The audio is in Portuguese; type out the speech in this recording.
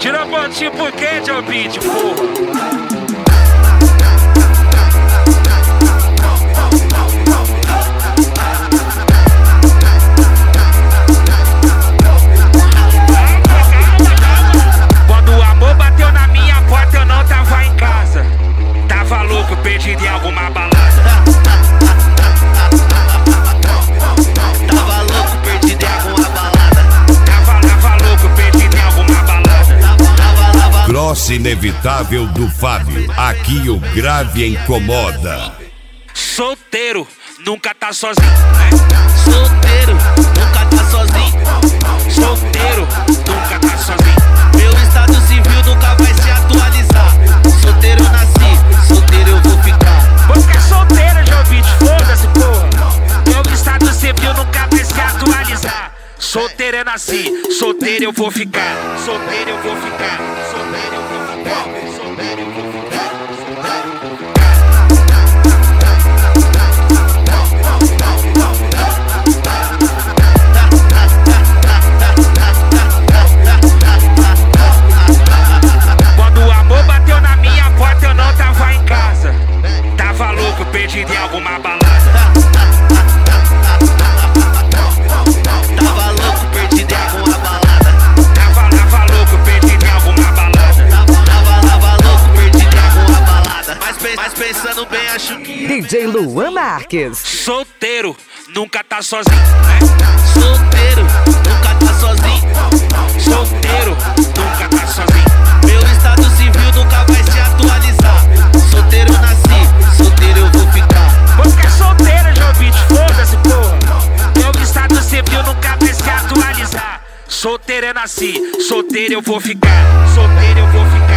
Tira a botinha por quê, Joe Beat, porra? Perdido em alguma balada. Tava louco, perdido em alguma balada. Tava louco, perdido em alguma balada. Cross inevitável do Fábio. Aqui o grave incomoda. Solteiro, nunca tá sozinho. Solteiro, nunca tá sozinho. Solteiro, nunca tá sozinho. Meu estado civil nunca vai se atualizar. Solteiro eu nasci, solteiro eu vou ficar. Vou ficar solteiro, Joe Beat, foda-se, porra. Meu estado civil nunca vai se atualizar. Solteiro eu nasci, solteiro eu vou ficar. Solteiro eu vou ficar, solteiro eu vou ficar. Solteiro eu vou ficar. Perdido em alguma balada. Tava louco, perdido em alguma balada. Tava louco, perdido em alguma balada. Tava louco, perdido em alguma balada. Mas pensando bem, acho que DJ Luan Marques. Solteiro, nunca tá sozinho. solteiro nunca tá sozinho. Solteiro, nunca tá sozinho. Meu estado civil nunca vai se atualizar. Solteiro eu nasci, solteiro eu vou ficar. Vou ficar solteiro, Joe Beat, foda-se, porra. Meu estado civil nunca vai se atualizar. Solteiro eu nasci, solteiro eu vou ficar. Solteiro eu vou ficar.